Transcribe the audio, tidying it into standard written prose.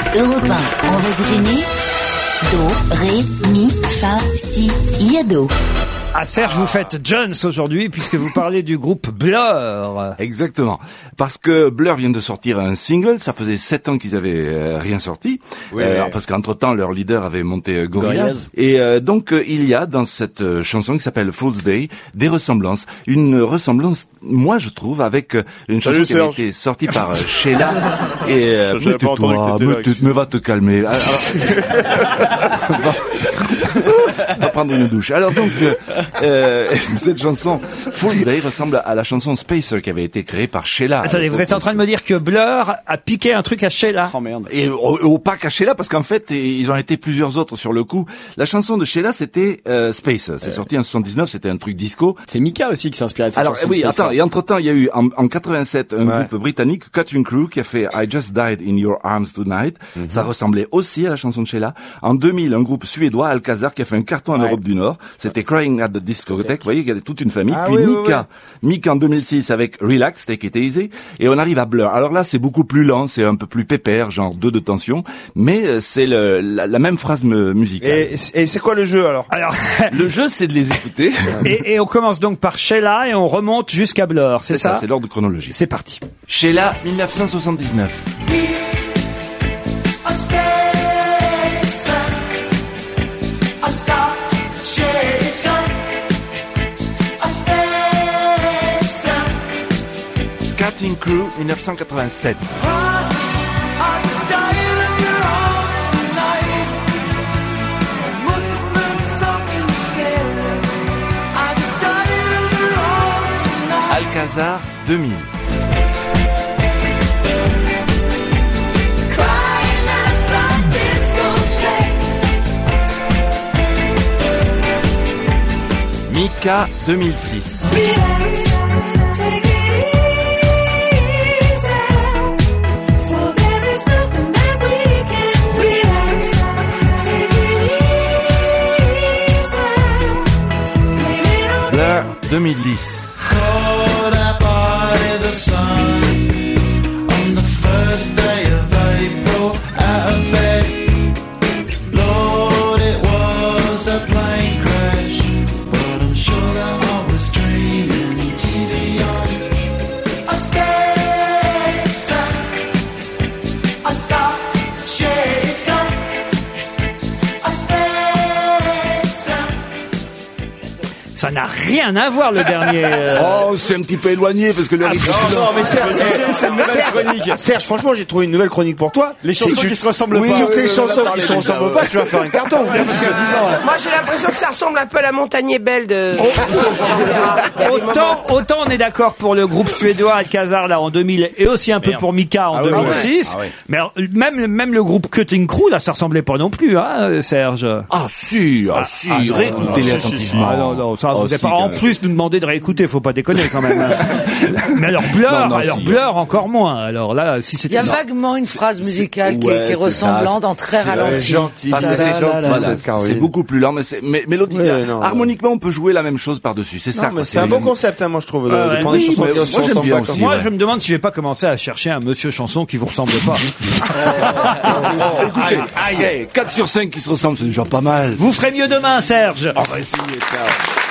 Europe 1, on va se gêner. Do, ré, mi, fa, si, liado. Ah Serge, vous faites Jones aujourd'hui puisque vous parlez du groupe Blur. Exactement. Parce que Blur vient de sortir un single, ça faisait 7 ans qu'ils avaient rien sorti. Oui, parce qu'entre-temps, leur leader avait monté Gorillaz. Et donc, il y a dans cette chanson qui s'appelle Fool's Day des ressemblances. Une ressemblance, moi je trouve, avec une chanson qui avait été sortie par Sheila. Et me va te calmer. Alors, va prendre une douche. Alors donc, cette chanson Fool's Day ressemble à la chanson Spacer qui avait été créée par Sheila. Attendez, vous êtes en train de me dire que Blur a piqué un truc à Sheila? Oh merde. Et pas qu'à Sheila, parce qu'en fait, ils ont été plusieurs autres sur le coup. La chanson de Sheila, c'était Spacer. C'est sorti en 79, c'était un truc disco. C'est Mika aussi qui s'est inspiré de cette chanson. Alors oui, attends, et entre-temps, il y a eu en 87 un groupe britannique, Cutting Crew, qui a fait I Just Died in Your Arms Tonight. Ça ressemblait aussi à la chanson de Sheila. En 2000, un groupe suédois, Alcazar, qui a fait un carton en Europe du Nord. C'était Crying at the Discotheque. Vous voyez, il y avait toute une famille. Puis Mika en 2006 avec Relax, Take It Easy. Et on arrive à Blur. Alors là, c'est beaucoup plus lent, c'est un peu plus pépère, genre 2 de tension. Mais c'est la même phrase musicale. Et c'est quoi le jeu alors? Le jeu, c'est de les écouter. Et on commence donc par Sheila et on remonte jusqu'à Blur, c'est ça? C'est l'ordre chronologique. C'est parti. Sheila, 1979. Cutting Crew, 1987. Alcazar, 2000. Mika, 2006. Blur, 2010. Ça n'a rien à voir le dernier. Oh, c'est un petit peu éloigné parce que le rythme. Non, mais Serge, c'est une nouvelle chronique. Serge, franchement, j'ai trouvé une nouvelle chronique pour toi. Les chansons qui se ressemblent pas. Oui, les chansons qui se ressemblent pas, tu vas faire un carton. Moi, j'ai l'impression que ça ressemble un peu à la montagne belle de... Autant on est d'accord pour le groupe suédois Alcazar là en 2000 et aussi un peu pour Mika en 2006. Mais alors, même le groupe Cutting Crew là, ça ressemblait pas non plus, hein, Serge. Ah si, réécoutez-les attentivement. Ah non, ça vous n'avez pas en plus nous demander de réécouter, faut pas déconner quand même. Mais alors Blur encore moins. Alors là, si c'était... Il y a vaguement une phrase musicale qui est ressemblante en très ralenti. Parce que c'est gentil. Voilà, c'est beaucoup plus lent, mais mélodique. Harmoniquement, on peut jouer la même chose par-dessus. C'est ça. C'est un bon concept, moi je trouve. Moi j'aime bien aussi. Moi, je me demande si je vais pas commencer à chercher un monsieur chanson qui vous ressemble pas. Écoutez, 4 sur 5 qui se ressemblent, c'est déjà pas mal. Vous ferez mieux demain, Serge. On va essayer, ciao.